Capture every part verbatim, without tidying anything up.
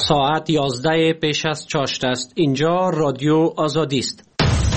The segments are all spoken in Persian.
ساعت یازده پیش از چاشت است. اینجا رادیو آزادی است.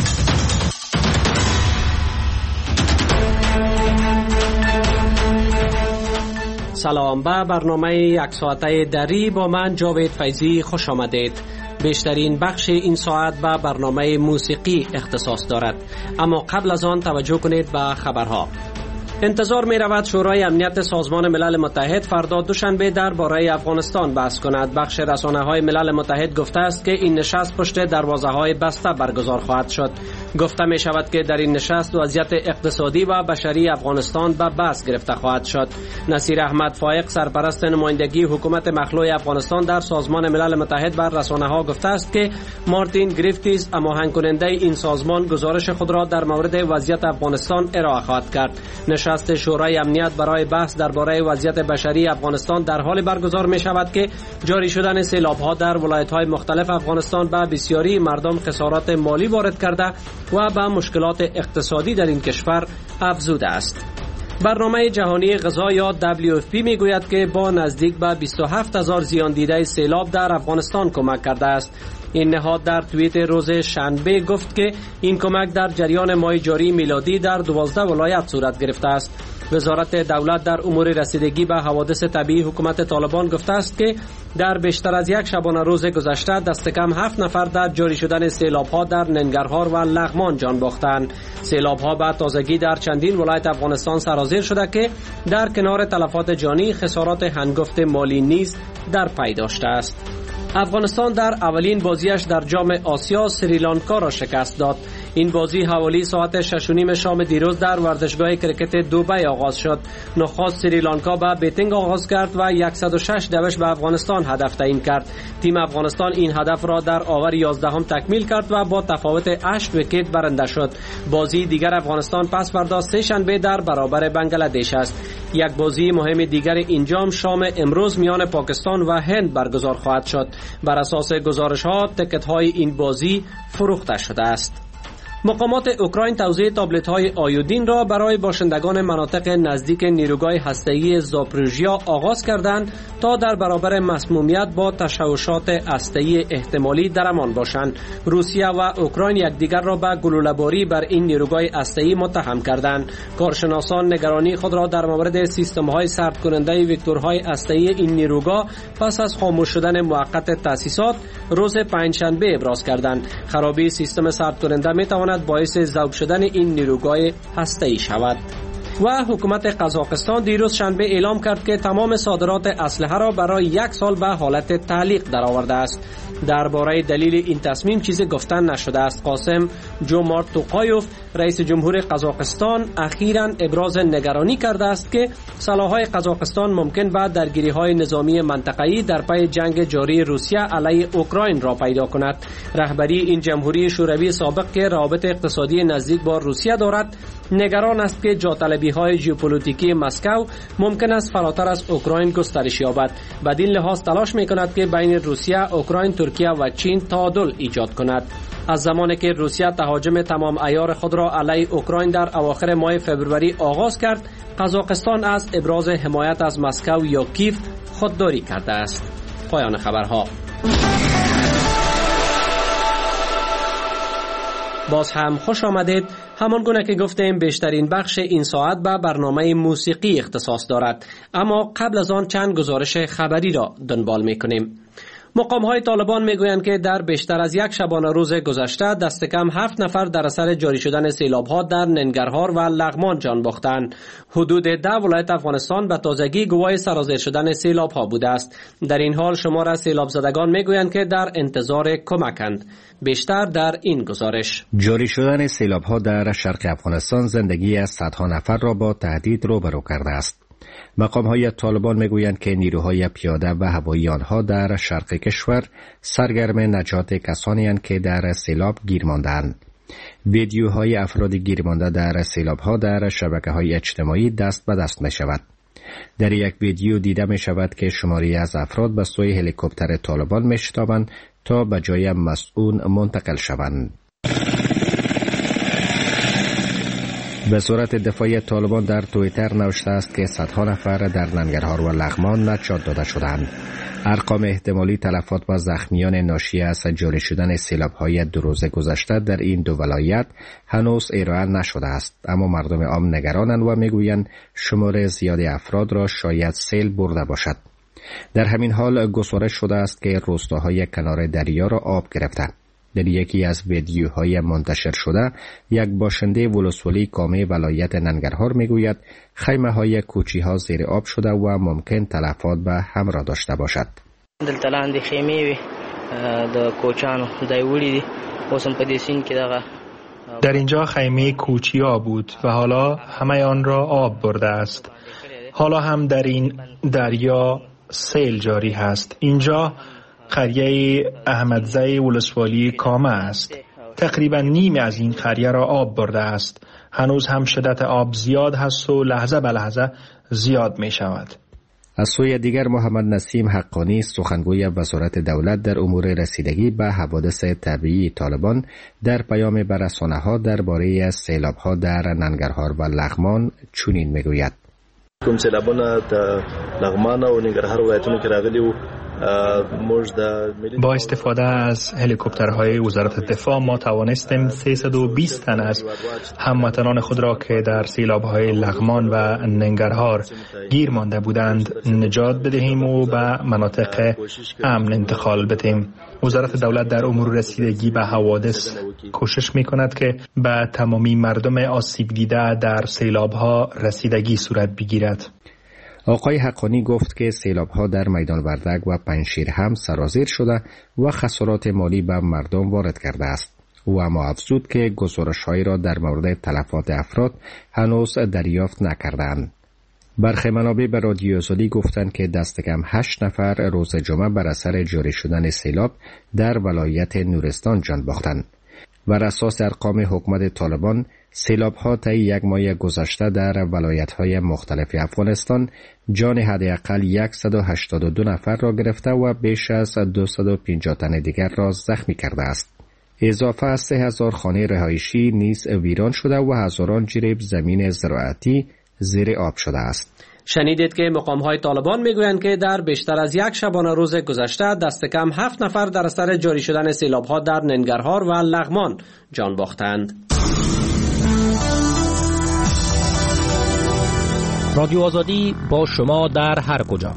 سلام، به برنامه یک ساعته دری با من جاوید فیضی خوش آمدید. بیشترین بخش این ساعت به برنامه موسیقی اختصاص دارد، اما قبل از آن توجه کنید به خبرها. انتظار می رود شورای امنیت سازمان ملل متحد فردا دوشنبه درباره افغانستان بحث کند. بخش رسانه های ملل متحد گفته است که این نشست پشت دروازه های بسته برگزار خواهد شد. گفته می شود که در این نشست وضعیت اقتصادی و بشری افغانستان به بحث گرفته خواهد شد. نصیر احمد فائق سرپرست نمایندگی حکومت مخلوع افغانستان در سازمان ملل متحد بر رسانه ها گفته است که مارتین گریفتیز هماهنگ کننده این سازمان گزارش خود را در مورد وضعیت افغانستان ارائه خواهد کرد. نشست شورای امنیت برای بحث درباره وضعیت بشری افغانستان در حال برگزار می شود که جاری شدن سیلاب ها در ولایت های مختلف افغانستان به بسیاری مردم خسارات مالی وارد کرده و به مشکلات اقتصادی در این کشور افزوده است. برنامه جهانی غذا یا دبلیو اف پی می گوید که با نزدیک به بیست و هفت هزار زیان دیده سیلاب در افغانستان کمک کرده است. این نهاد در توییت روز شنبه گفت که این کمک در جریان ماه جاری میلادی در دوازده ولایت صورت گرفته است. وزارت دولت در امور رسیدگی به حوادث طبیعی حکومت طالبان گفته است که در بیشتر از یک شبانه روز گذشته دست کم هفت نفر در جاری شدن سیلاب‌ها در ننگرهار و لغمان جان باختند. سیلاب‌ها به تازگی در چندین ولایت افغانستان سرازیر شده که در کنار تلفات جانی خسارات هنگفت مالی نیز در پی داشته است. افغانستان در اولین بازیش در جام آسیا سریلانکا را شکست داد. این بازی حوالی ساعت شش و نیم شام دیروز در ورزشگاه کرکت دبی آغاز شد. نخست سریلانکا به بیتینگ آغاز کرد و صد و شش دوش به افغانستان هدف تعیین کرد. تیم افغانستان این هدف را در آور یازدهم تکمیل کرد و با تفاوت هشت ویکت برنده شد. بازی دیگر افغانستان پس فردا سه شنبه در برابر بنگلادش است. یک بازی مهم دیگر این جام شام امروز میان پاکستان و هند برگزار خواهد شد. بر اساس گزارش‌ها تکت‌های این بازی فروخته شده است. مقامات اوکراین توزیع تابلت‌های آیودین را برای باشندگان مناطق نزدیک نیروگاه هسته‌ای زاپروژیا آغاز کردند تا در برابر مسمومیت با تشوشات هسته‌ای احتمالی درمان باشند. روسیه و اوکراین یکدیگر را به گلوله‌باری بر این نیروگاه هسته‌ای متهم کردند. کارشناسان نگرانی خود را در مورد سیستم‌های سرد کننده وکتورهای هسته‌ای این نیروگاه پس از خاموش شدن موقت تأسیسات روز پنجشنبه ابراز کردند. خرابی سیستم سرد کننده می‌تواند باعث ذوب شدن این نیروگاه هسته‌ای شود. و حکومت قزاقستان دیروز شنبه اعلام کرد که تمام صادرات اسلحه را برای یک سال به حالت تعلیق درآورده است. درباره دلیل این تصمیم چیزی گفتن نشده است. قاسم جومارت توقایوف رئیس جمهور قزاقستان اخیراً ابراز نگرانی کرده است که سلاح‌های قزاقستان ممکن به درگیری‌های نظامی منطقه‌ای در پی جنگ جاری روسیه علیه اوکراین را پیدا کند. رهبری این جمهوری شوروی سابق که روابط اقتصادی نزدیک با روسیه دارد نگران است که جاطلبی‌های ژئوپلیتیکی مسکو ممکن است فراتر از اوکراین گسترش یابد. بدین لحاظ تلاش می‌کند که بین روسیه، اوکراین، ترکیه و چین تعادل ایجاد کند. از زمانی که روسیه تهاجم تمام عیار خود را علیه اوکراین در اواخر ماه فوریه آغاز کرد، قزاقستان از ابراز حمایت از مسکو یا کیف خودداری کرده است. پایان خبرها. باز هم خوش آمدید. همان گونه که گفتیم بیشترین بخش این ساعت به برنامه موسیقی اختصاص دارد، اما قبل از آن چند گزارش خبری را دنبال می‌کنیم. مقام‌های طالبان می‌گویند که در بیشتر از یک شبانه روز گذشته دست کم هفت نفر در اثر جاری شدن سیلاب‌ها در ننگرهار و لغمان جان باختند. حدود ده ولایت افغانستان به تازگی گواه سرازیر شدن سیلاب‌ها بوده است. در این حال شمار از سیلاب زدگان می‌گویند که در انتظار کمکند. بیشتر در این گزارش. جاری شدن سیلاب‌ها در شرق افغانستان زندگی از صدها نفر را با تهدید روبرو کرده است. مقام‌های طالبان میگویند که نیروهای پیاده و هوایی آنها در شرق کشور سرگرم نجات کسانی اند که در سیلاب گیر ماندند. ویدیوهای افراد گیر مانده در سیلاب‌ها در شبکه‌های اجتماعی دست به دست می‌شود. در یک ویدیو دیده می‌شود که شماری از افراد به سوی هلیکوپتر طالبان می‌شتابند تا به جای مسئول منتقل شوند. وزارت دفاع طالبان در توییتر نوشته است که صدها نفر در ننگرهار و لغمان نجات داده شدند. ارقام احتمالی تلفات و زخمیان ناشی از جاری شدن سیلاب‌های دو روز گذشته در این دو ولایت هنوز ارائه نشده است، اما مردم عام نگرانند و میگویند شمار زیادی افراد را شاید سیل برده باشد. در همین حال گزارش شده است که روستاهای کنار دریا را آب گرفته. در یکی از ویدیوهای منتشر شده یک باشنده ولسوالی کامه ولایت ننگرهار میگوید خیمه های کوچی ها زیر آب شده و ممکن تلفات به همراه داشته باشد. دلته لاندې خیمې وي د کوچانو ځای وړي دي، اوس هم په دې سیند کې دغه در اینجا خیمه کوچیا بود و حالا همه آن را آب برده است. حالا هم در این دریا سیل جاری هست. اینجا قریه احمدزی ولسوالی کامه است. تقریبا نیم از این قریه را آب برده است. هنوز هم شدت آب زیاد هست و لحظه به لحظه زیاد می شود. از سوی دیگر محمد نسیم حقانی سخنگوی وزارت دولت در امور رسیدگی به حوادث طبیعی طالبان در پیام به رسانه‌ها درباره سیلاب‌ها در ننگرهار و لغمان چنین میگوید: کوم سیلابونه د لغمان او ننګرهار ولایتونو کې راغلي وو. با استفاده از هلیکوپترهای وزارت دفاع ما توانستیم سیصد و بیست تن از هموطنان خود را که در سیلاب‌های لغمان و ننگرهار گیر مانده بودند نجات بدهیم و به مناطق امن انتقال بدهیم. وزارت دولت در امور رسیدگی به حوادث کوشش می‌کند که به تمامی مردم آسیب دیده در سیلاب‌ها رسیدگی صورت بگیرد. آقای حقانی گفت که سیلاب‌ها در میدان وردک و پنجشیر هم سرازیر شده و خسارات مالی به مردم وارد کرده است. او اما افزود که گزارش‌هایی را در مورد تلفات افراد هنوز دریافت نکردند. برخی منابع به رادیو آزادی گفتند که دست کم هشت نفر روز جمعه بر اثر جاری شدن سیلاب در ولایت نورستان جان باختند. بر اساس ارقام حکومت طالبان سیلاب‌ها طی یک ماه گذشته در ولایت‌های مختلف افغانستان جان حداقل صد و هشتاد و دو نفر را گرفته و بیش از دویست و پنجاه تن دیگر را زخمی کرده است. اضافه از سه هزار خانه رهایشی نیز ویران شده و هزاران جریب زمین زراعتی زیر آب شده است. شنیدید که مقام‌های طالبان میگویند که در بیشتر از یک شبانه روز گذشته دست کم هفت نفر در اثر جاری شدن سیلاب‌ها در ننگرهار و لغمان جان باختند. رادیو آزادی با شما در هر کجا.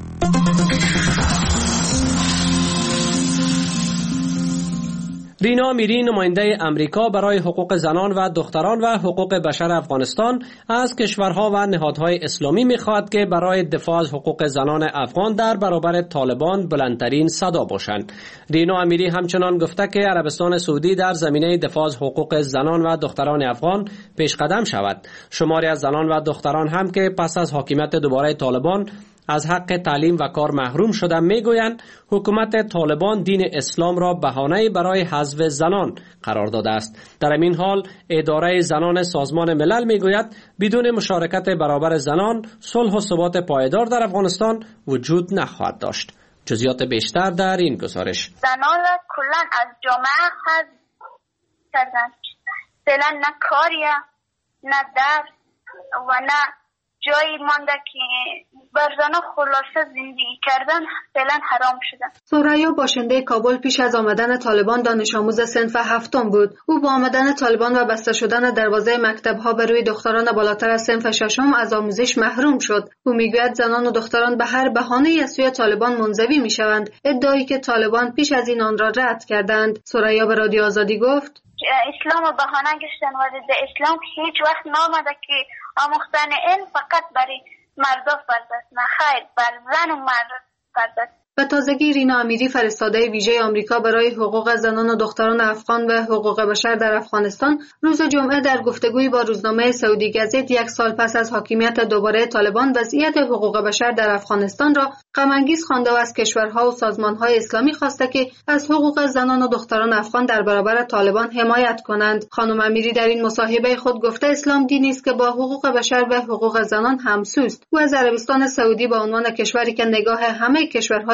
رینا میری نماینده امریکا برای حقوق زنان و دختران و حقوق بشر افغانستان از کشورها و نهادهای اسلامی می‌خواهد که برای دفاع از حقوق زنان افغان در برابر طالبان بلندترین صدا باشند. رینا میری همچنان گفته که عربستان سعودی در زمینه دفاع از حقوق زنان و دختران افغان پیش قدم شود. شماری از زنان و دختران هم که پس از حاکمیت دوباره طالبان از حق تعلیم و کار محروم شده میگویند حکومت طالبان دین اسلام را بهانه برای حذف زنان قرار داده است. در این حال اداره زنان سازمان ملل میگوید بدون مشارکت برابر زنان صلح و ثبات پایدار در افغانستان وجود نخواهد داشت. جزئیات بیشتر در این گزارش. زنان را کلا از جامعه حذف کردند. فعلا نه کاریه، نه درس و نه جایی مانده که بر زنان خلاصه زندگی کردن فعلا حرام شده. ثریا باشنده کابل پیش از آمدن طالبان دانش آموز صنف هفتم بود. او با آمدن طالبان و بسته شدن دروازه مکتب‌ها بر روی دختران بالاتر از صنف ششم از آموزش محروم شد. او میگوید زنان و دختران به هر بهانه‌ای از سوی طالبان منزوی میشوند، ادعایی که طالبان پیش از این آن را رد کردند. ثریا به رادیو آزادی گفت: اسلام بهانه گشتن و در اسلام هیچ وقت نامده که آموختن علم فقط برای مردا فرض است، نه خیر، بر زن و مرد فرض است. به تازگی رینا امیری فرستاده ویژه آمریکا برای حقوق زنان و دختران افغان و حقوق بشر در افغانستان روز جمعه در گفتگویی با روزنامه سعودی گزیت یک سال پس از حاکمیت دوباره طالبان وضعیت حقوق بشر در افغانستان را غم‌انگیز خوانده و از کشورها و سازمان‌های اسلامی خواسته که از حقوق زنان و دختران افغان در برابر طالبان حمایت کنند. خانم امیری در این مصاحبه خود گفته اسلام دینی است که با حقوق بشر و حقوق زنان همسوست. او از عربستان سعودی با عنوان کشوری که نگاه همه کشورهای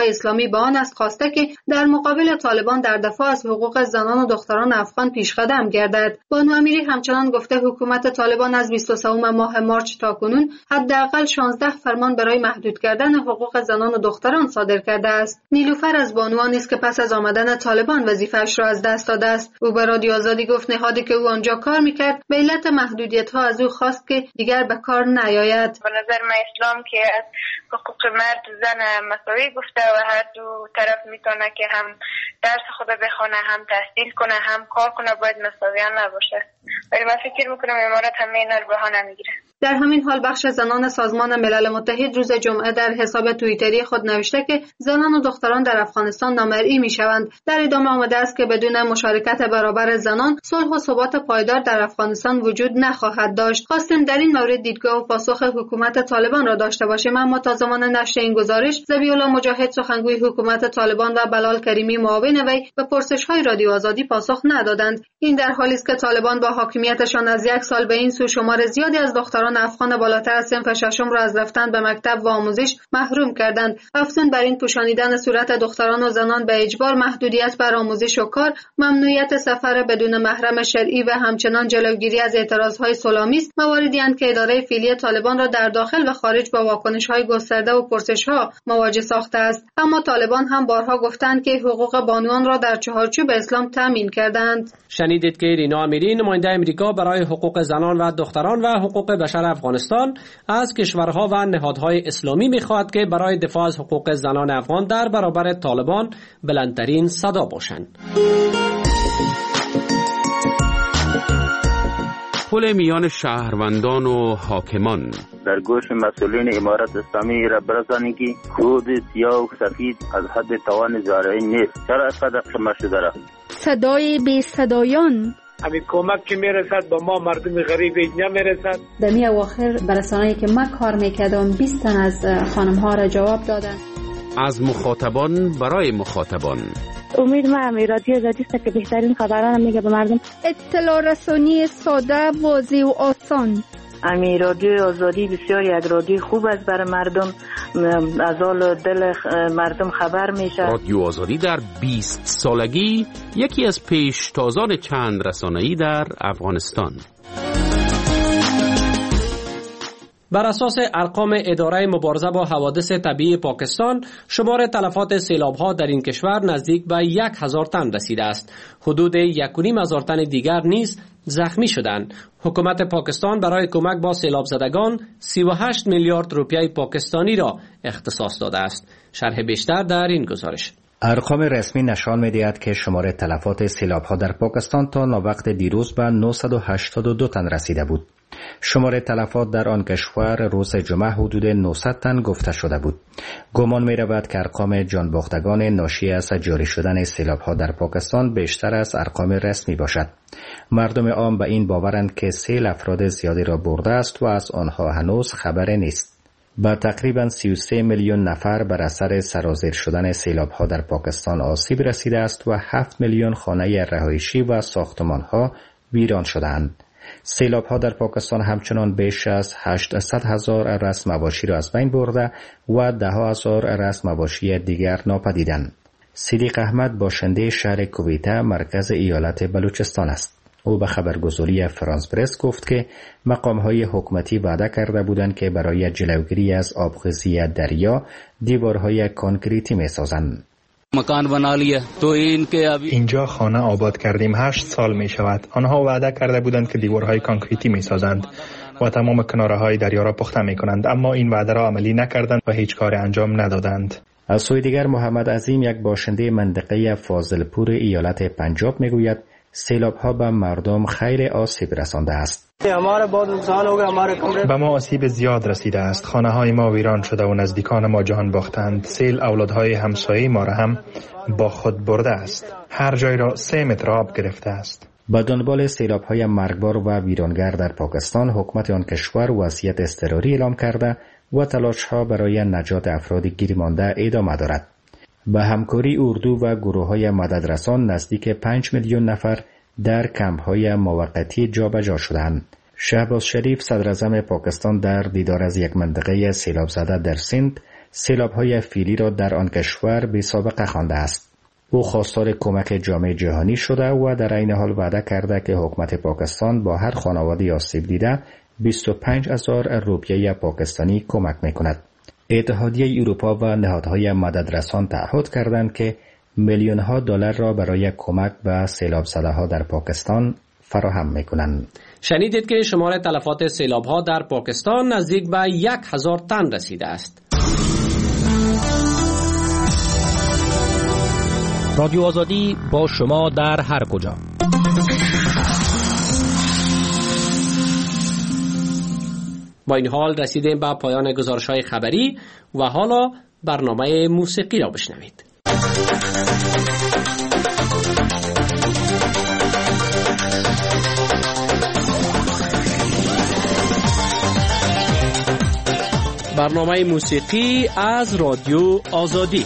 جمهوری اسلامی به آن است خواسته که در مقابل طالبان در دفاع از حقوق زنان و دختران افغان پیشقدم گردد. بانو امیری همچنان گفته حکومت طالبان از بیست و سوم ماه مارچ تا کنون حداقل شانزده فرمان برای محدود کردن حقوق زنان و دختران صادر کرده است. نیلوفر از بانوان است که پس از آمدن طالبان وظیفه‌اش را از دست داده است. او به رادیو آزادی گفت نهادی که او آنجا کار میکرد به علت محدودیت‌ها از او خواست که دیگر به کار نیاید. به نظر من اسلام که از حقوق مرد و زن مساوی گفته و هر دو طرف میتونه که هم درس خود بخونه، هم تحصیل کنه، هم کار کنه، باید مساویان نباشه. ولی من فکر میکنم امارات همه اینا رو بهانه میگیره. در همین حال بخش زنان سازمان ملل متحد روز جمعه در حساب توییتری خود نوشته که زنان و دختران در افغانستان نامرئی میشوند. در ادامه آمده است که بدون مشارکت برابر زنان صلح و ثبات پایدار در افغانستان وجود نخواهد داشت. خواستیم در این مورد دیدگاه و پاسخ حکومت طالبان را داشته باشیم، اما تا زمان نشر این گزارش ذبیح الله مجاهد سخنگوی حکومت طالبان و بلال کریمی معاون وی به پرسش‌های رادیو آزادی پاسخ ندادند. این در حالی است که طالبان با حاکمیتشان از یک سال به این سو شمار زیادی از دختران افغان بالاتر از صنف ششم را از رفتن به مکتب و آموزش محروم کردند. افزون بر این پوشانیدن صورت دختران و زنان به اجبار، محدودیت بر آموزش و کار، ممنوعیت سفر بدون محرم شرعی و همچنان جلوگیری از اعتراضهای صلح‌آمیز مواردی اند که اداره فعلی طالبان را در داخل و خارج با واکنش‌های گسترده و پرسش‌ها مواجه ساخته است. اما طالبان هم بارها گفتند که حقوق بانوان را در چهارچوب اسلام تامین کردند. شنیدید که رینا امیری نماینده امریکا برای حقوق زنان و دختران و حقوق بشر افغانستان از کشورها و نهادهای اسلامی می‌خواهد که برای دفاع از حقوق زنان افغان در برابر طالبان بلندترین صدا باشند. پل میان شهروندان و حاکمان در گوش مسئولین امارت اسلامی را برسانید که کود سیاه و سفید از حد توان زارعی نیست. چرا اینقدر خمه شده را؟ صدای بی صدایان همین کمک که میرسد با ما مردم غریب نمیرسد. در می اواخر برسانه‌ای که من کار میکردم بیست تن از خانم ها را جواب دادن. از مخاطبان برای مخاطبان. امید ما امی رادیو آزادی است که بهترین خبران میگه به مردم. اطلاع رسانی ساده، واضح و آسان. امی رادیو آزادی بسیار یک رادیو خوب است برای مردم، از حال دل مردم خبر میشه. رادیو آزادی در بیست سالگی یکی از پیشتازان چند رسانه‌ای در افغانستان. بر اساس ارقام اداره مبارزه با حوادث طبیعی پاکستان، شمار تلفات سیلاب‌ها در این کشور نزدیک به یک هزار تن رسیده است. حدود یک و نیم هزار تن دیگر نیز زخمی شدند. حکومت پاکستان برای کمک با سیلاب زدگان سی و هشت میلیارد روپیه پاکستانی را اختصاص داده است. شرح بیشتر در این گزارش. ارقام رسمی نشان می‌دهد که شمار تلفات سیلاب‌ها در پاکستان تا ناوقت دیروز به نهصد و هشتاد و دو تن رسیده بود. شمار تلفات در آن کشور روز جمعه حدود نهصد تن گفته شده بود. گمان می رود که ارقام جانباختگان ناشی از جاری شدن سیلاب‌ها در پاکستان بیشتر از ارقام رسمی باشد. مردم عام به این باورند که سیل افراد زیادی را برده است و از آنها هنوز خبری نیست. با تقریباً سی و سه میلیون نفر بر اثر سرازیر شدن سیلاب‌ها در پاکستان آسیب رسیده است و هفت میلیون خانه رهایشی و ساختمان‌ها ویران شدند. سیلاب‌ها در پاکستان همچنان بیش از هشتصد هزار رأس مواشی را از بین برده و ده هزار رأس مواشی دیگر ناپدیدند. صدیق احمد باشنده شهر کویته مرکز ایالت بلوچستان است. او به خبرگزاری فرانس پرس گفت که مقام‌های حکومتی وعده کرده بودند که برای جلوگیری از آبخوزی دریا دیوارهای کانکریتی می‌سازند. مکان بنا لیه تو این که اینجا خانه آباد کردیم هشت سال می شود. آنها وعده کرده بودند که دیوارهای کانکریتی می سازند و تمام کناره های دریا را پخته می کنند، اما این وعده را عملی نکردند و هیچ کار انجام ندادند. از سوی دیگر محمد عظیم یک باشنده منطقه فاضلپور ایالت پنجاب می گوید سیلاب‌ها به مردم خیر آسیب رسانده است. به ما آسیب زیاد رسیده است. خانه های ما ویران شده و نزدیکان ما جان باختند. سیل اولادهای همسایه ما را هم با خود برده است. هر جای را سه متر آب گرفته است. با دنبال سیلاب‌های مرگبار و ویرانگر در پاکستان، حکومت آن کشور وضعیت اضطراری اعلام کرده و تلاش‌ها برای نجات افراد گیرمانده ادامه دارد. با همکاری اردو و گروه‌های مددرسان نزدیک پنج میلیون نفر در کمپ‌های موقتی جابجا شدند. شهباز شریف صدراعظم پاکستان در دیدار از یک منطقه سیلاب زده در سند سیلاب‌های فیلی را در آن کشور بی سابقه خوانده است. او خواستار کمک جامعه جهانی شده و در این حال وعده کرده که حکومت پاکستان با هر خانواده آسیب دیده بیست و پنج هزار روپیه پاکستانی کمک می‌کند. اتحادیه اروپا و نهادهای مددرسان تعهد کردند که میلیون‌ها دلار را برای کمک به سیلاب زده‌ها در پاکستان فراهم می‌کنند. شنیدید که شمار تلفات سیلاب‌ها در پاکستان نزدیک به یک هزار تن رسیده است. رادیو آزادی با شما در هر کجا. با این حال رسیدیم به پایان گزارش‌های خبری و حالا برنامه موسیقی را بشنوید. برنامه موسیقی از رادیو آزادی.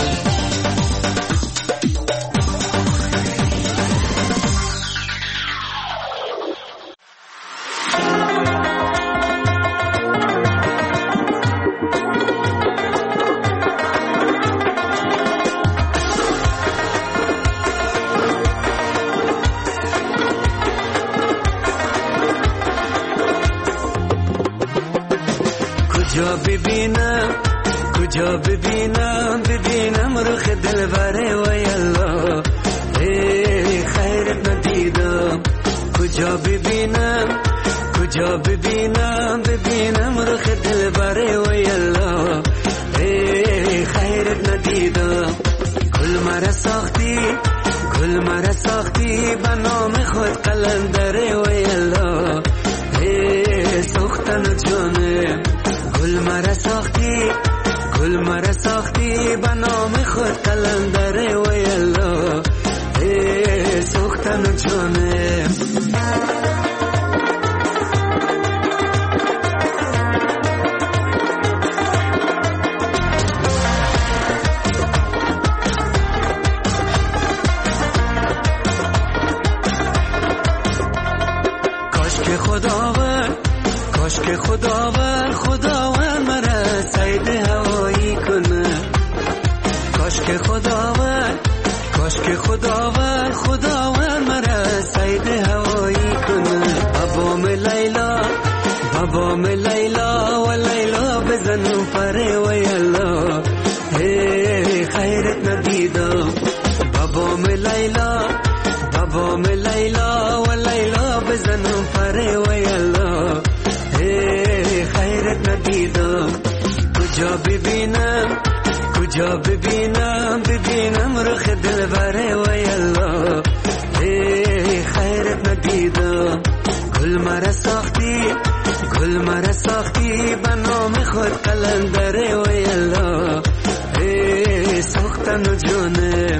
کجا ببینم کجا ببینم ببینم رخ دلبره و یلا ای خیرت ندیدم کجا ببینم کجا ببینم ببینم رخ دلبره و یلا ای خیرت ندیدم گل مرا ساختی گل مرا ساختی به نام خود قلندره و یلا ای سوختن جانم گل مرا ساختی گل مرا ساختی به نام خود قلندره و یلا ای سوختن جانم کاش که خداوند کاش که خداوند خداوند مرا سید هوایی کنه کاش که خداوند کاش که خداوند خداوند مرا سید هوایی کنه بابام لیلا بابام لیلا و لیلا بزنم پره و یلا هی خیرت ندیدم بابام لیلا بابام لیلا و لیلا بزنم پره و یلا ای خیرت ندیدم کجا ببینم کجا ببینم ببینم رخ دلبره و یلا ای خیرت ندیدم گل مرا ساختی گل مرا ساختی به نام خود قلندره و یلا ای سوختن جانم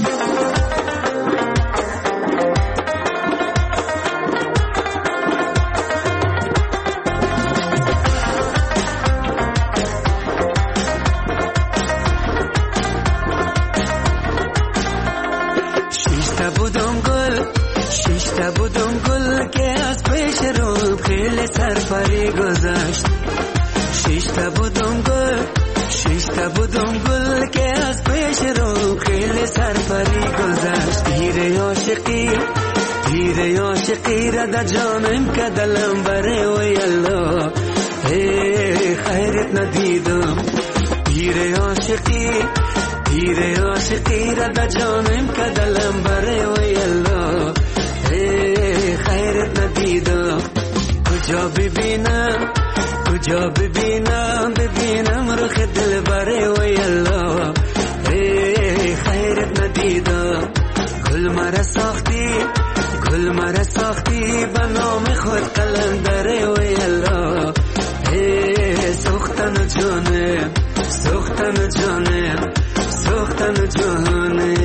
شیشتا بودم گل که از پیش رو خیلی سرپری گذشت شیشتا بودم گل شیشتا بودم گل که از پیش رو خیلی سرپری گذشت تیر عاشقی تیر عاشقی را در جانم که دلم بره و یلا ای خیرت ندیدم تیر عاشقی تیر عاشقی را در جانم که دلم بره و یلا ای خیرت ندیدم کجا ببینم کجا ببینم ببینم رخ دلبره و یلا ای خیرت ندیدم گل مرا ساختی گل مرا ساختی به نام خود قلندره و یلا ای سوختن جانم سوختن جانم سوختن جانم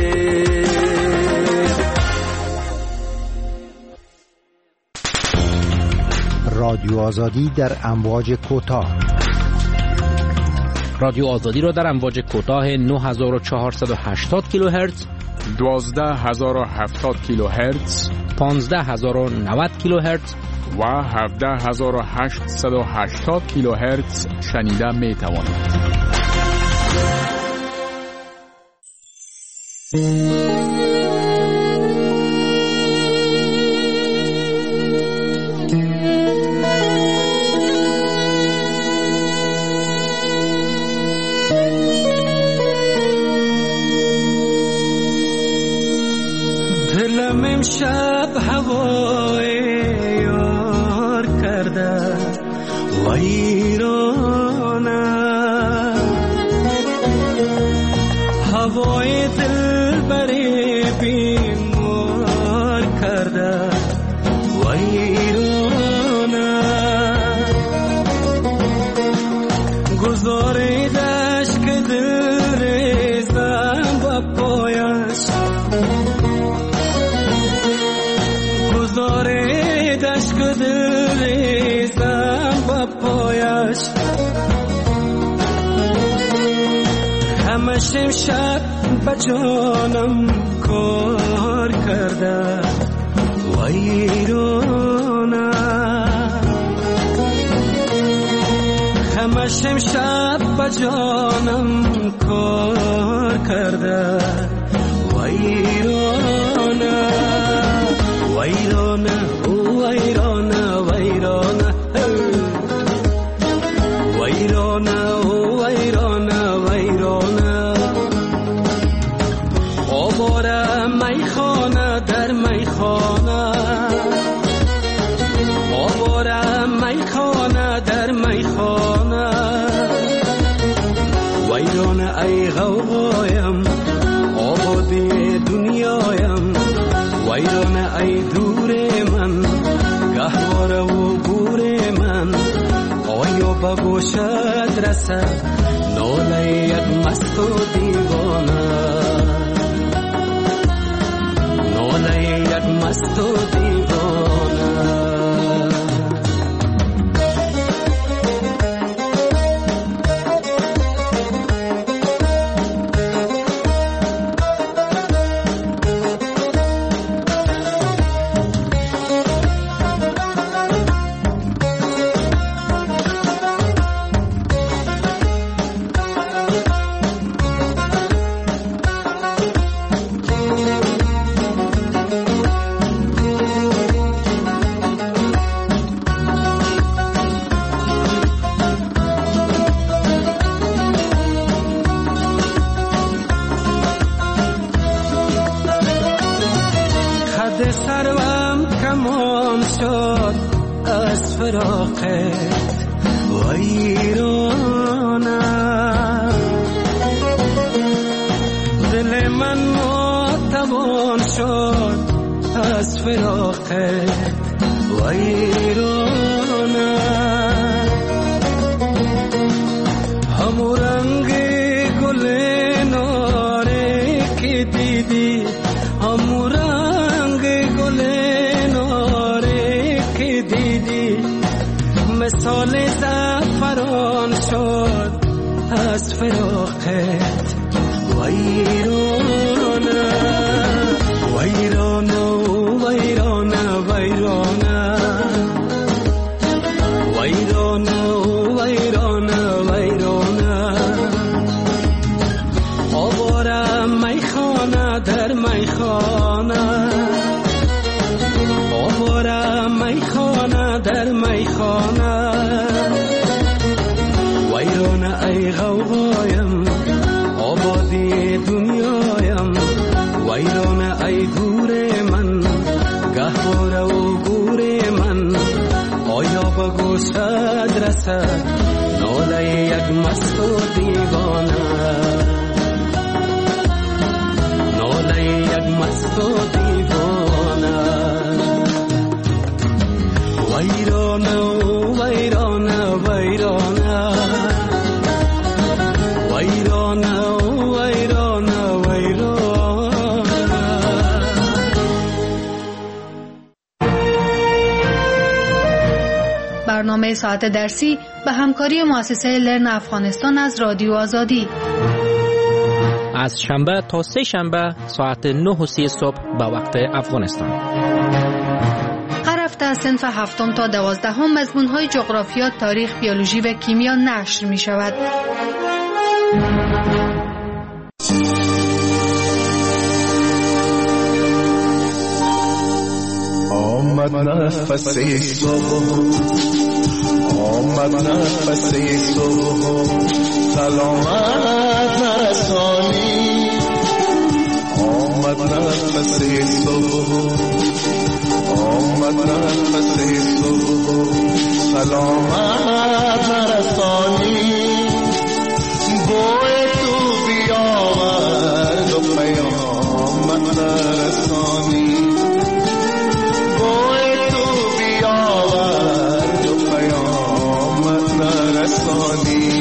رادیو آزادی در امواج کوتاه رادیو آزادی را در امواج کوتاه نه هزار و چهارصد و هشتاد کیلوهرتز، دوازده هزار و هفتاد کیلوهرتز، پانزده هزار و نود کیلوهرتز و هفده هزار و هشتصد و هشتاد کیلوهرتز شنیده می توانید. دلم امشب هوای یار کرده ویرانه، هوای دل بری بیمار کرده ویرانه، گذاریدش که دل ریزم با پایش، گذاریدش که دل ریزم با پایش، همش امشب با جانم کار کرده ویرانه، همش امشب با جانم کار کرده ویرانه، ویرانه او ویرانه ویرانه ویرانه او ویرانه ویرانه، آواره میخانه در میخانه، آواره میخانه در میخانه، ویرانه ای غوغایم آبادی دنیایم، ویرانه ای دور من گهواره و گور من، آیا با گوشت رسد ناله یک مست و دیوانه، ناله یک مست و دیوانه. سروم کمان شد از فراقت ویرانه، دل من ناتوان شد از فراقت ویرانه، همو رنگ گل ناره که دیدی، همو رنگ گل ناره که دیدی، مثال زعفران شد از فراقت ویرانه، ویرانه ویرانه ویرانه ویرانه ویرانه ویرانه، آواره میخانه در میخانه، آواره میخانه در میخانه، ویرانه ای غوغایم آبادی دنیایم، ویرانه ای گور من گهواره و گور من، آیا با گوشت رسد ناله یک مست و دیوانه، ناله یک مست و دیوانه، ویرانه ویرانه ویرانه ویرانه ویرانه ویرانه. برنامه ساعت درسی به همکاری مؤسسه لرن افغانستان از رادیو آزادی از شنبه تا سه شنبه ساعت نه و سی صبح به وقت افغانستان. هر هفته صنف هفتم تا دوازدهم مضمون‌های جغرافیا، تاریخ، بیولوژی و کیمیا نشر می شود. آمد نفس صبح، آمد نفس صبح، سلامت نرسانی. آمد نفس صبح، آمد نفس صبح، سلامت نرسانی. بوی تو بیاورد و پیامت نرسانی. بوی تو بیاورد و پیامت نرسانی.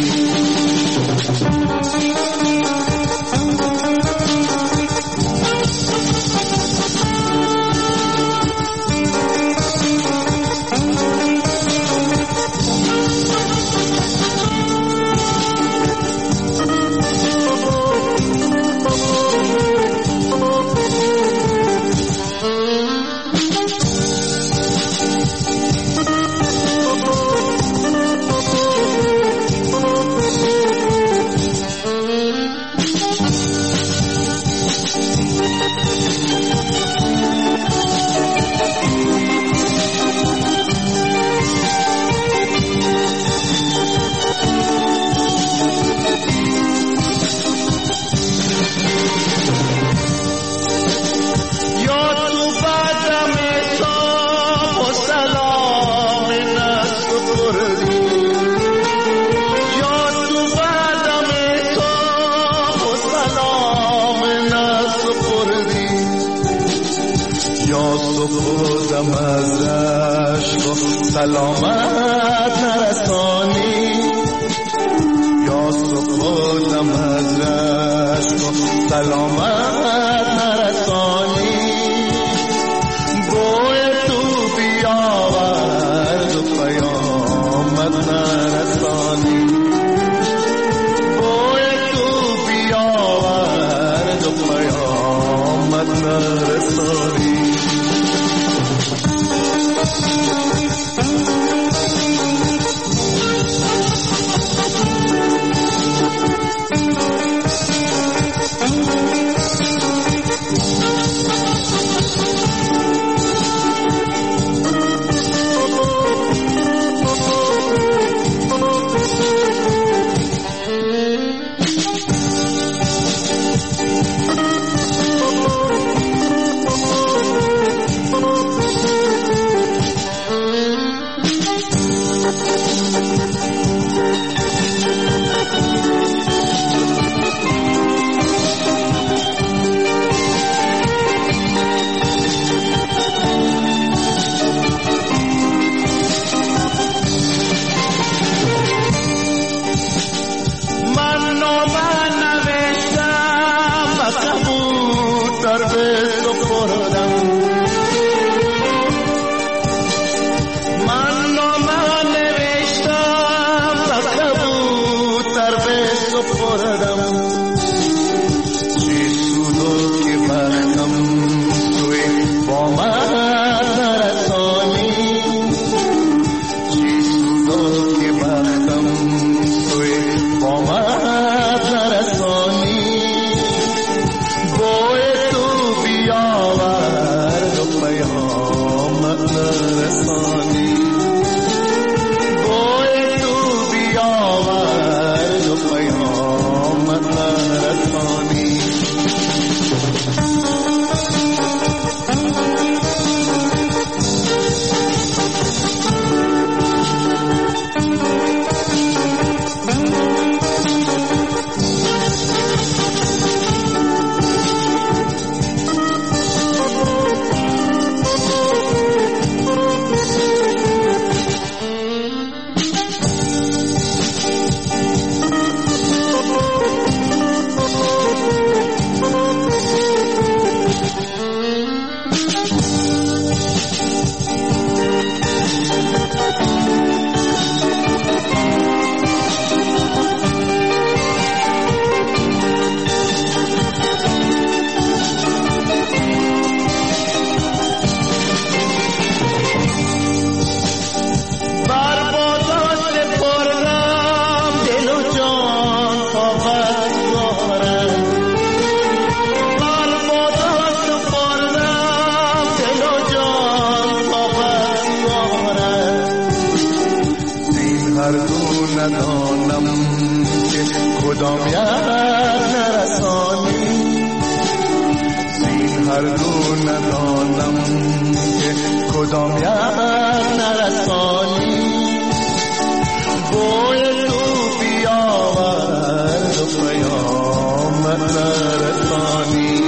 سلامت نرسانی. یا سپردم از رشک و سلامت نرسانی. بوی تو بیاورد و پیامت نرسانی. بوی تو بیاورد و پیامت نرسانی. گردو ندانم که کدام یک نرسانی بوی تو بیاورد و پیامت نرسانی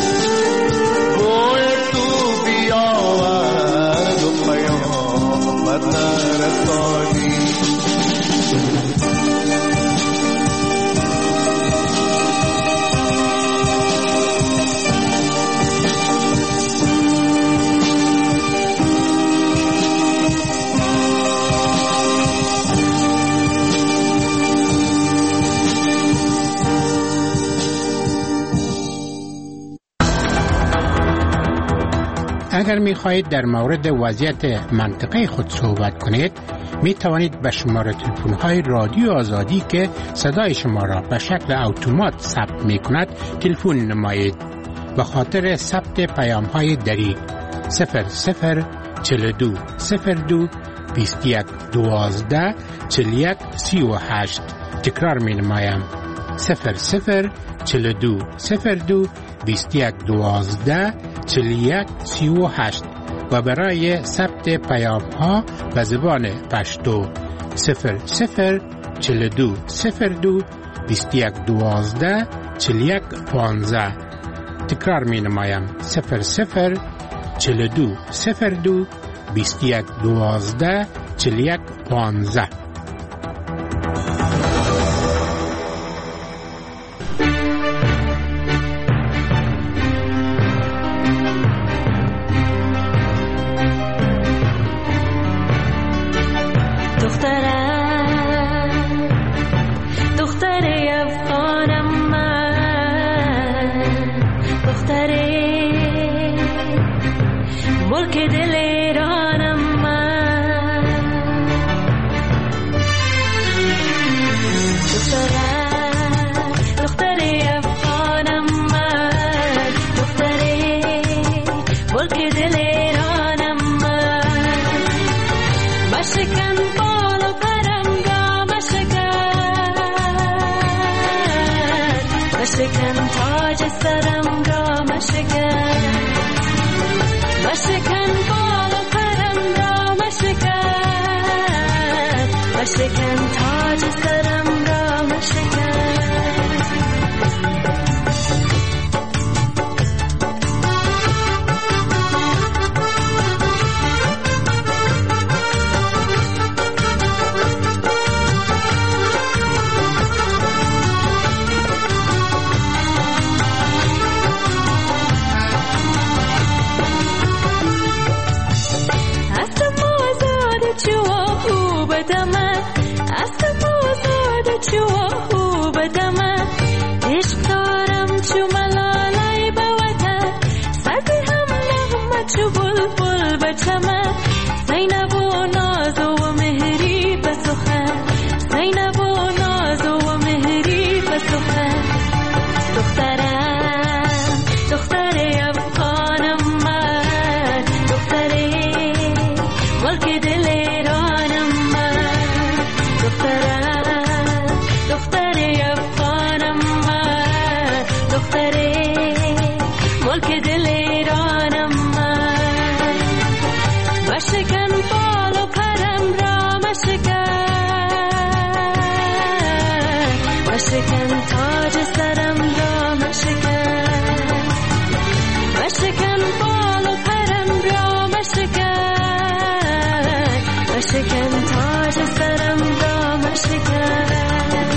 بوی تو بیاورد و پیامت نرسانی اگر می خواهید در مورد وضعیت منطقه خود صحبت کنید می توانید به شماره تلفن های رادیو آزادی که صدای شما را به شکل اتومات ثبت می کند تلفن نمایید. به خاطر ثبت پیام های دری صفر صفر چهل و دو صفر دو بیست و یک دوازده چهل و یک سی و هشت تکرار می نمایم صفر صفر چهل و دو صفر دو بیست و یک دوازده چهل و یک سی و هشت و برای ثبت پیام ها به زبان پشتو صفر صفر چهل و دو صفر دو بیست و یک دوازده چهل و یک پانزده تکرار می نمایم صفر صفر چهل و دو صفر دو بیست و یک دوازده چهل و یک پانزده.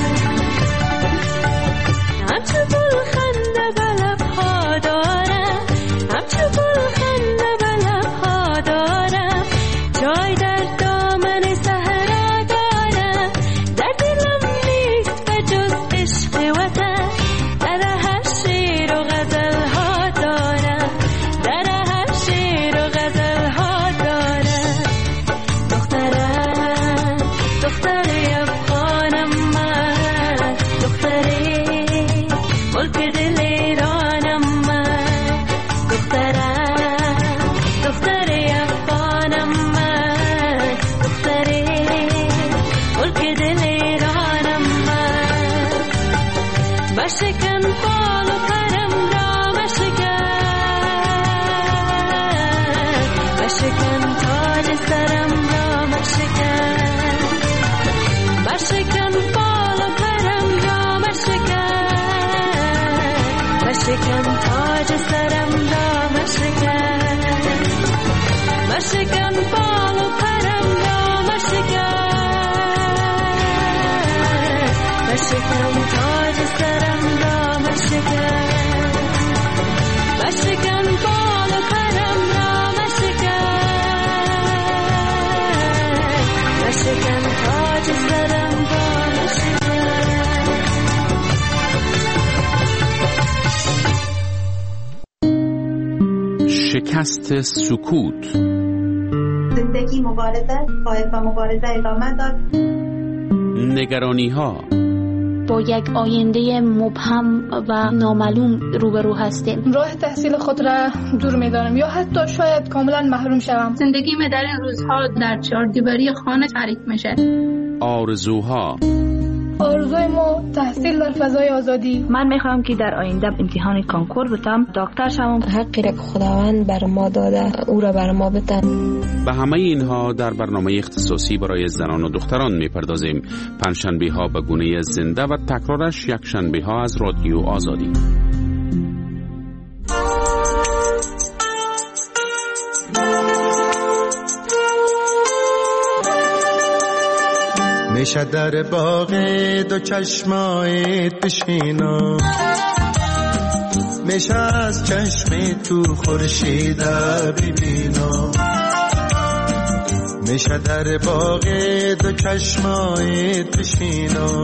همچه بلخنده بلب ها داره تاج سرم را مشکن، مشکن بال و پرم را مشکن، مشکن تاج سرم را مشکن، مشکن بال و پرم را مشکن، مشکن تاج سرم را مشکن. شکست سکوت. زندگی مبارزه، باید با مبارزه ادامه داد. نگرانی ها. با یک آینده مبهم و نامعلوم روبرو هستیم. راه تحصیل خود را دور می‌دانم یا حتی شاید کاملا محروم شوم. زندگی من در این روزها در چهاردیواری خانه تعریف میشه. آرزوها. آرزوی ما تحصیل در فضای آزادی. من میخوام که در آینده امتحان کنکور بتم، دکتر شوم. حقی را که خداوند بر ما داده او را بر ما بده. به همه اینها در برنامه اختصاصی برای زنان و دختران میپردازیم. پنجشنبه ها به گونه زنده و تکرارش یک شنبه ها از رادیو آزادی. میشه در باغ دو چشمایت بشینم، میشه از چشم تو خورشید ببینم، میشه در باغ دو چشمایت بشینم،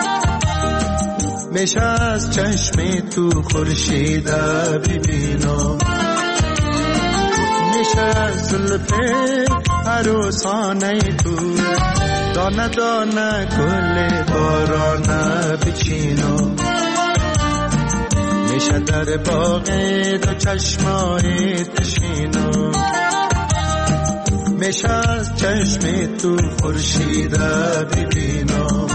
میشه از چشم تو خورشید ببینم، میشه از زلف عروسانه تو دانه دانه گل بارانه بچینم، میشه در باغ دو چشمایت بشینم، میشه از چشم تو خورشید ببینم.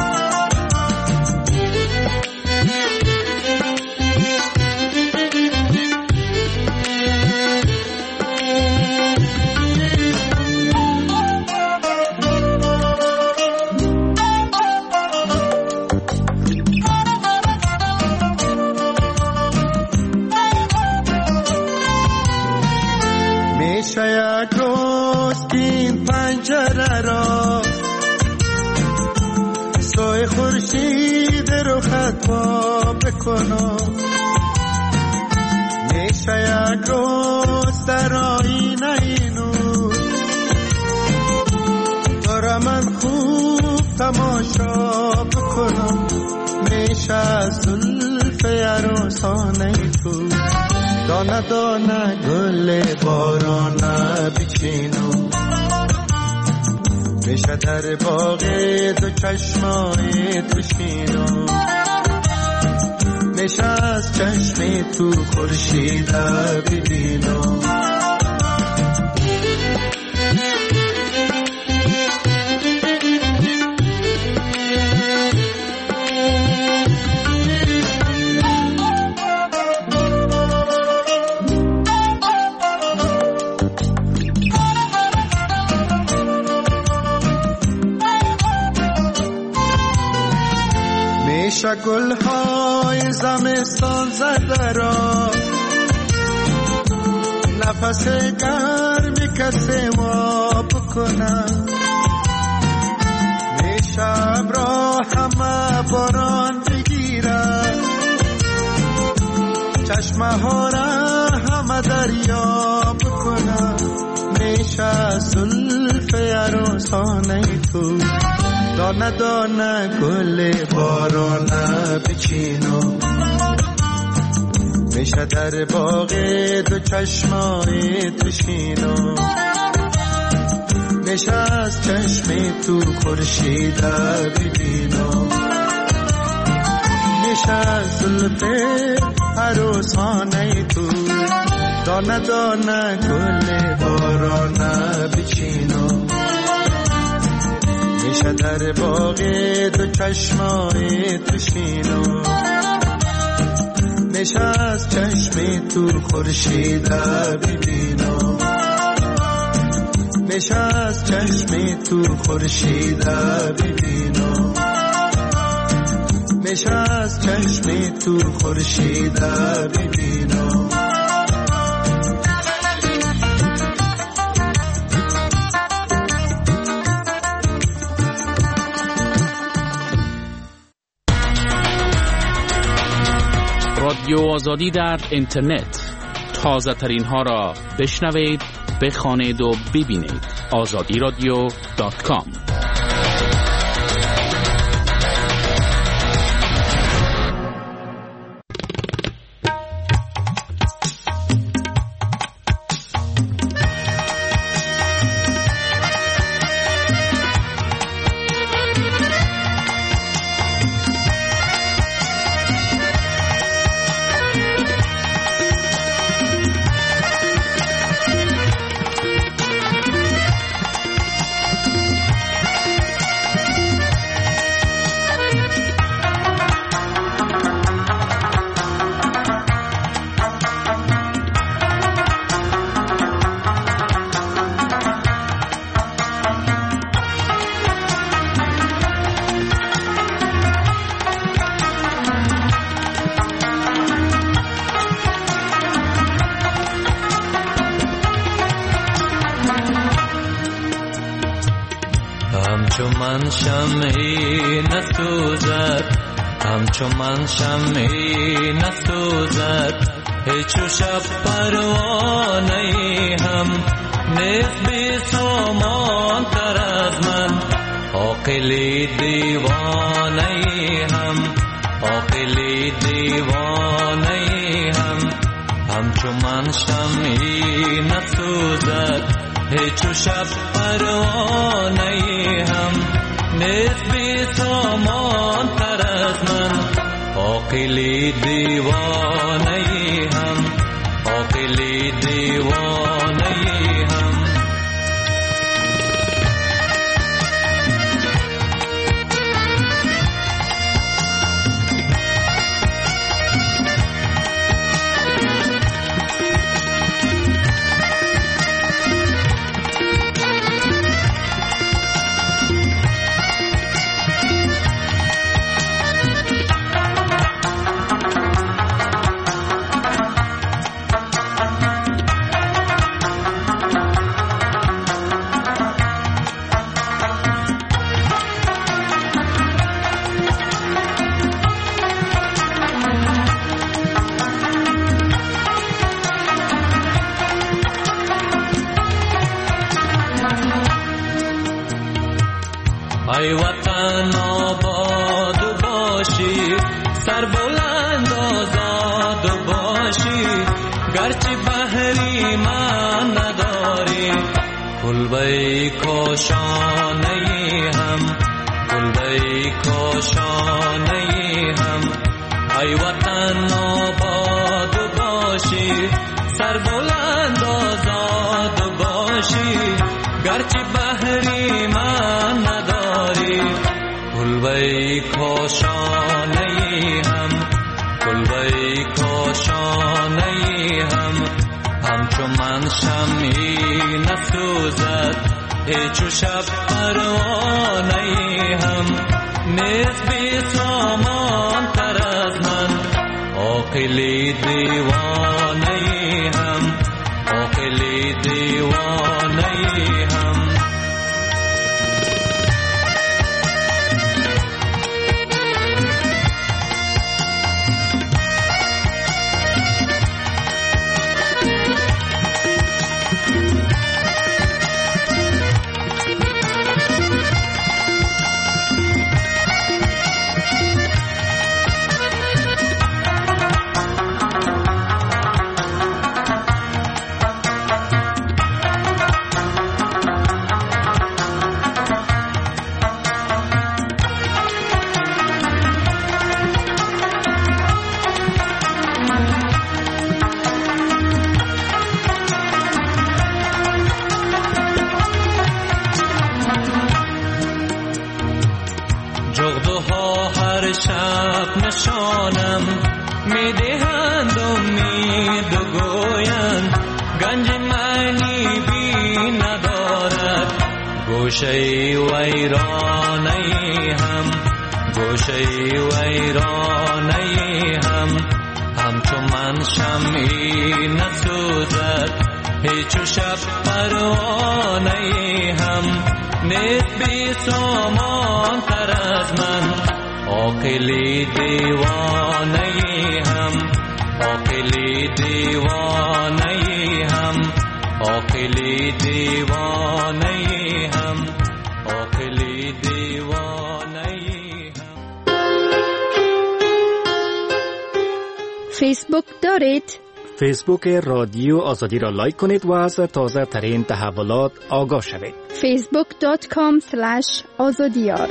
میشه یک روز این پنجره را سوی خورشید رو خطا بکنم، میشه یک روز در آینه اینو داره من خوب تماشا بکنم، میشه از زلف عروسانه تو دانه دانه گل بارانه بچینم، میشه در باغ دو چشمایت بشینم، میشه از چشم تو خورشید ببینم. میشه گلهای زمستان زده را نفس گرمی کسی ما بکنم، میشه ابرا همه باران بگیرن، چشمه ها را همه دریا بکنم، میشه زلف عروسانه تو دانه دانه گل بارانه بچینم، میشه در باغ دو چشمایت بشینم، میشه از چشم تو خورشید ببینم، میشه از زلف عروسانه تو دانه دانه گل بارانه بچینم، میشه در باغ دو چشمایت بشینم، میشه از چشم تو خورشید ببینم، میشه از چشم تو خورشید ببینم، میشه از چشم تو خورشید ببینم. رادیو آزادی در اینترنت، تازه ترین ها را بشنوید، بخوانید و ببینید. آزادی رادیو دات کام. شمعی نسوزد همچو من شمعی نسوزد هیچو شب پروانه‌ای هم نیست بی سامان تر از من عاقلی دیوانه‌ای هم عاقلی دیوانه‌ای هم همچو من شمعی نسوزد هیچو شب پروانه‌ای هم نیست بی سامان تر از من عاقلی دیوانه‌ای هم عاقلی دیوانه‌ای هم ای وطن آباد باشی سر بلند آزاد باشی گرچه بحری من نداری کلبه کاشانه‌ای هم کلبه کاشانه‌ای هم ای وطن آباد باشی سر بلند آزاد باشی گرچه بحری من نداری کلبه کاشانه‌ای هم کلبه کاشانه‌ای هم همچو من شمعی نسوزد هیچو شب پروانه‌ای هم نیست بی سامان تر از من عاقلی دیوانه‌ای هم عاقلی دیوانه‌ای هم جغدها هر شب نشانم میدهند امید و گویند گنج معنی بی ندارد گوشه ویرانه‌ای هم گوشه ویرانه‌ای هم همچو من شمعی نسوزد هیچو شب پروانه‌ای هم نیست بی سامان تر از من عاقلی دیوانه‌ای هم دیوانه هم عاقل دیوانه هم عاقل دیوانه هم. فیسبوک دارید؟ فیسبوک رادیو آزادی را لایک کنید و از تازه ترین تحولات آگاه شوید. فیسبوک دات کام اسلش آزادیار.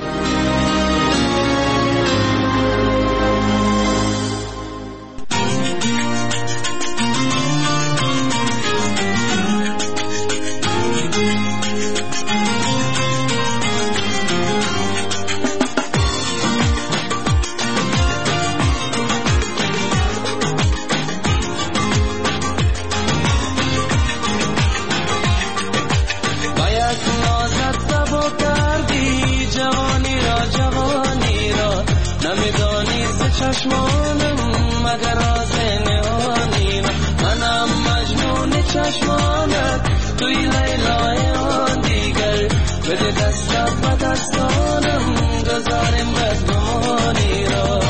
چشمانم مگر راز نهانی منم مجنون چشمانت توی لیلای آن دیگر بده دستت و دستانم گذارم بدگمانی را.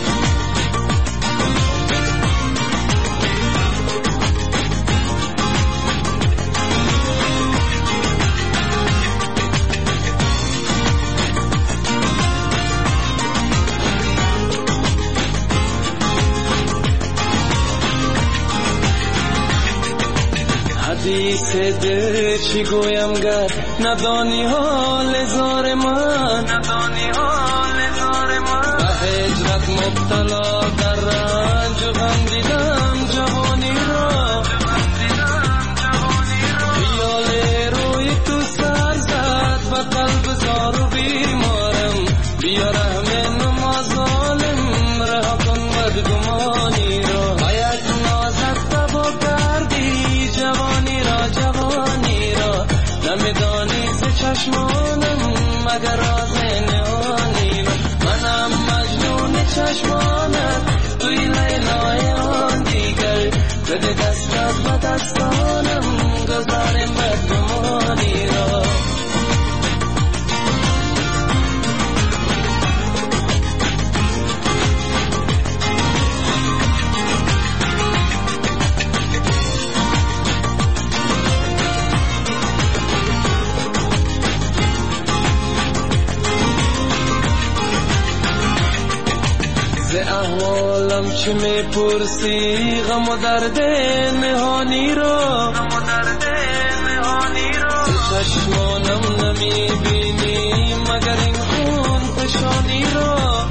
حدیث دل چی گویم گر ندانی حال زار من ندانی حال زار من به هجرت مبتلا در رنج و غم دیدم جوانی را خیال روی تو سر زد و قلب زار و بیمارم بیا رحم نماز ظالم رها کن بدگمانی را. باید نازت تبا کردی جوانی را جوانی را نمیدانی ز چشمانم مگر راز نهانی را. منم مجنون چشمانت توی لیلای آن دیگر بده دستت و دستانم گذارم بدگمانی را. احوالم چه میپرسی غم و درد مهانی را چشمانم نمیبینی مگر این خون فشانی را.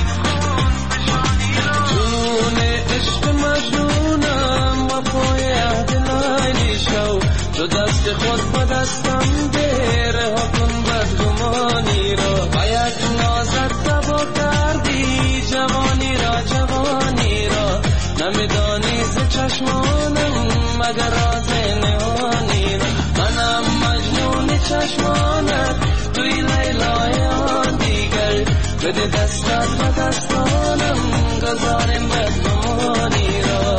جنون عشق مجنونم و پای عهد لیلی شو تو دست خود با دستم ده رها کن بدگمانی را. باید نازت تبا کردی جوانی را جوانی را نمیدانی ز چشمانم مگر راز نهانی را. منم مجنون چشمانت توی لیلای آن دیگر بده دستت و دستانم گذارم بدگمانی را.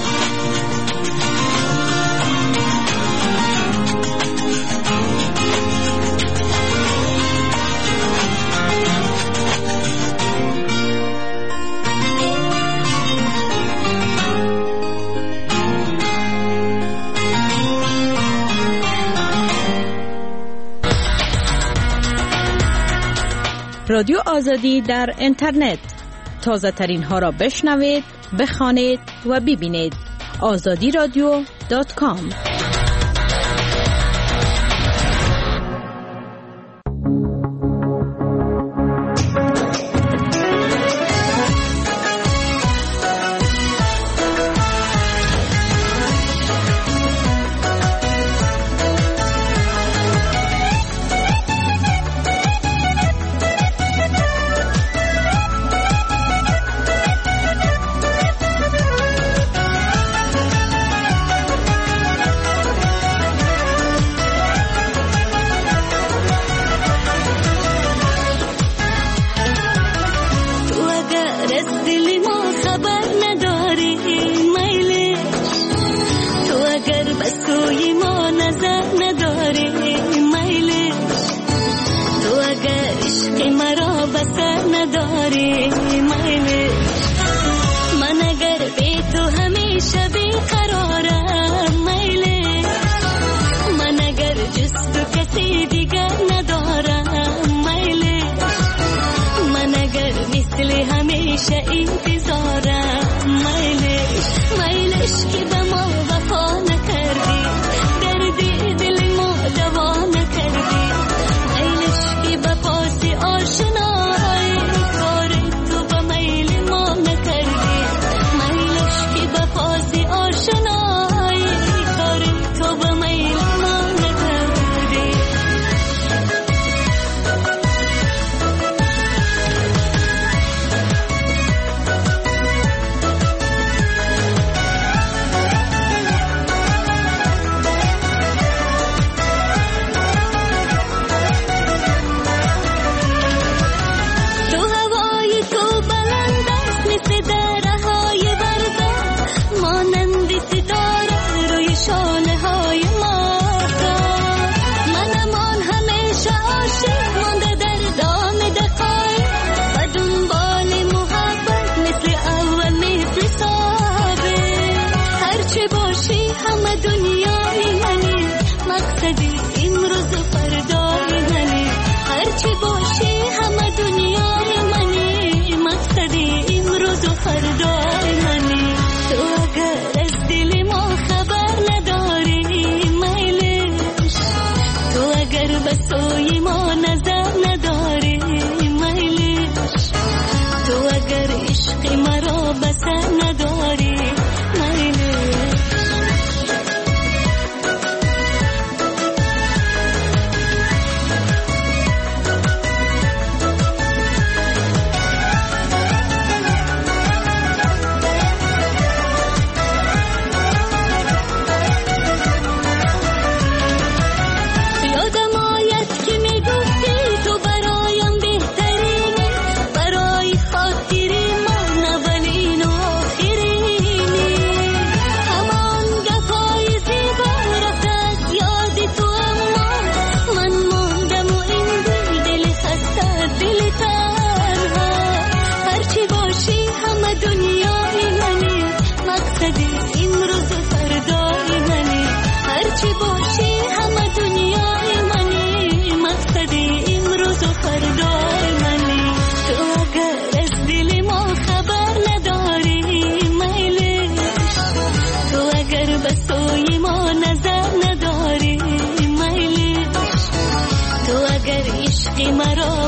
رادیو آزادی در اینترنت تازه ترین ها را بشنوید، بخوانید و ببینید. آزادی رادیو دات کام.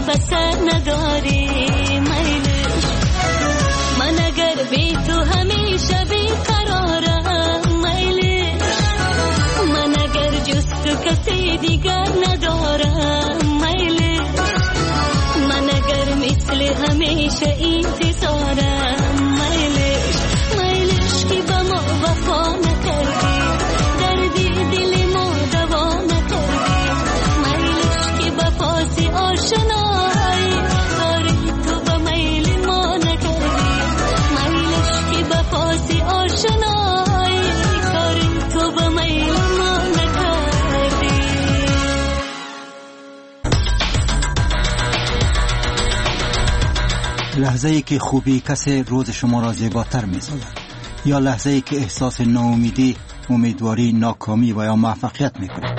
خطر نداری میلش. من اگر بی تو همیشه بیقرارم میلش. من اگر جز تو کسی دیگر ندارم میلش. من اگر مثل همیشه انتظارم میلش. میلش که با ما وفا نکردی، دردی دل ما دوا نکردی. میلش که با پاسی آشنایی، کاری تو با میل ما نکردی. میلش که با پاسی آشنایی، کاری تو با میل ما نکردی. لحظه ای که خوبی کسی روز شما را زیباتر می‌سازد، یا لحظه ای که احساس ناامیدی، امیدواری، ناکامی و یا موفقیت میکنید.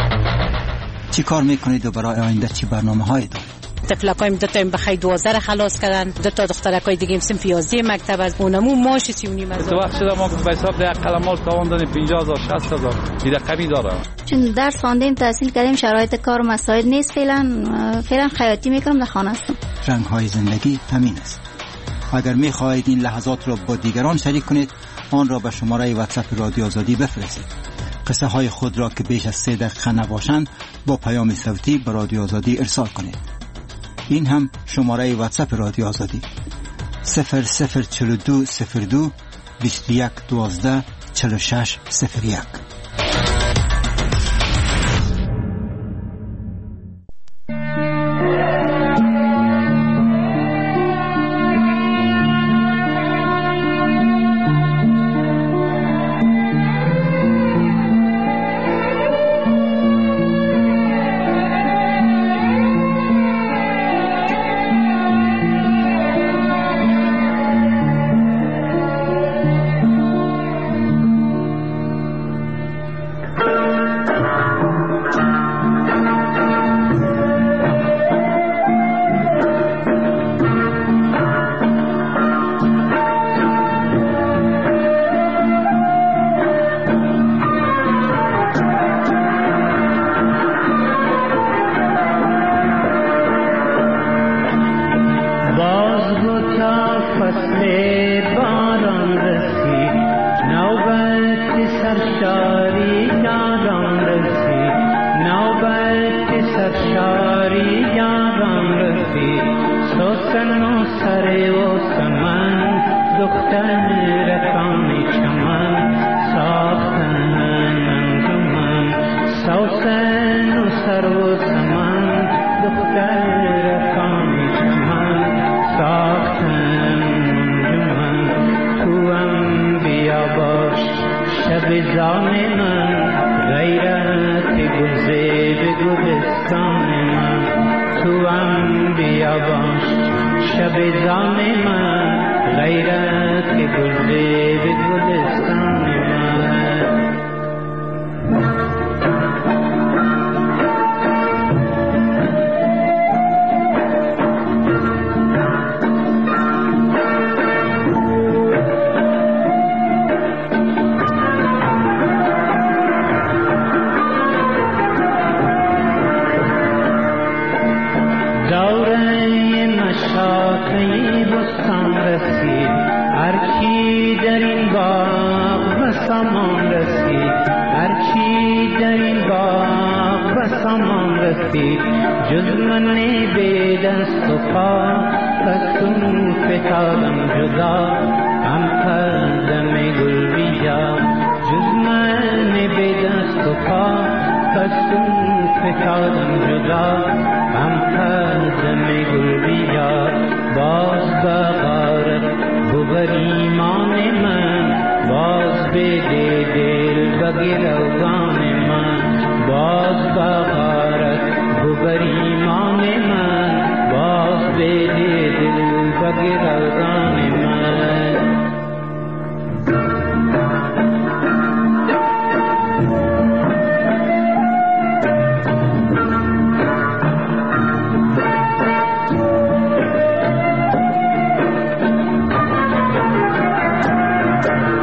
چی کار میکنید و برای آینده چی برنامه هایی دارید؟ طفلکایم دو تا بخی دوازده را خلاص کردن، دو تا دخترکای دیگه هم صنف یازده مکتب از اونمو ماش سی و نیم هزار. تو وقت شده ما به حساب ده قلمال تواندن پنجاه هزار شصت هزار دیده قوی داره. چون درس خواندیم تحصیل کردیم، شرایط کار مساعد نیست. فعلا فعلا خیاطی میکنم، در خانه هستم. رنگ های زندگی همین است. اگر میخواهید این لحظات را با دیگران شریک کنید، آن را به شماره واتساپ رادیو آزادی بفرستید. قصه های خود را که بیش از سه دقیقه نباشند با پیام صوتی به رادیو آزادی ارسال کنید. این هم شماره واتساپ رادیو آزادی صفر صفر چهل و دو صفر دو بیست و یک دوازده چهل و شش صفر یک.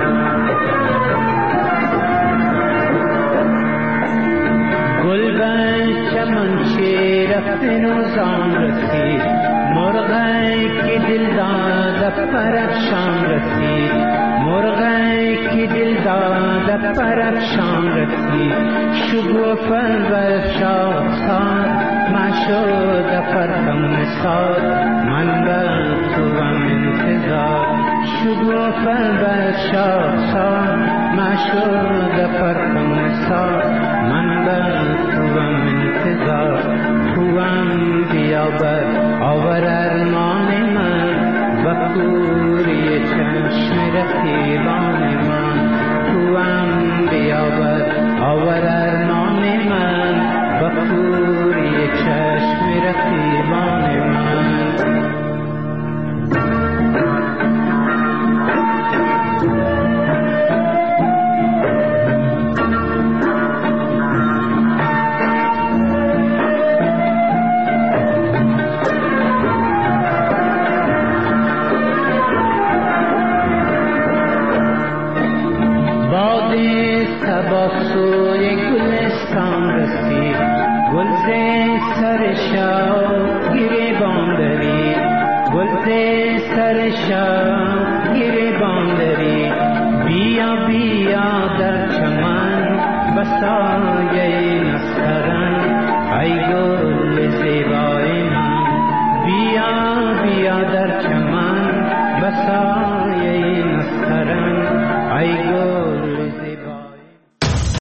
گل رفته روزان رسید مرغی که دل داده پرفشان رسید مرغی که دل داده پرفشان رسید شگوفن و شاخسار مشود پرتم ساد من به توام انتظار شگوفن و شاخسار مشود پرتم ساد من به توام انتظار توام بیابد آور ارمان من و کوری چشم رقیبان من توام بیابد آور ارمان من و کوری چشم رقیبان من سوی گلستان رسید گلز سر شاه گریبان دارید گلز سر شاه گریبان دارید بیا بیا در چمن بسایه نسترن ای گل زیبای من بیا بیا در چمن بسایه نسترن ای گل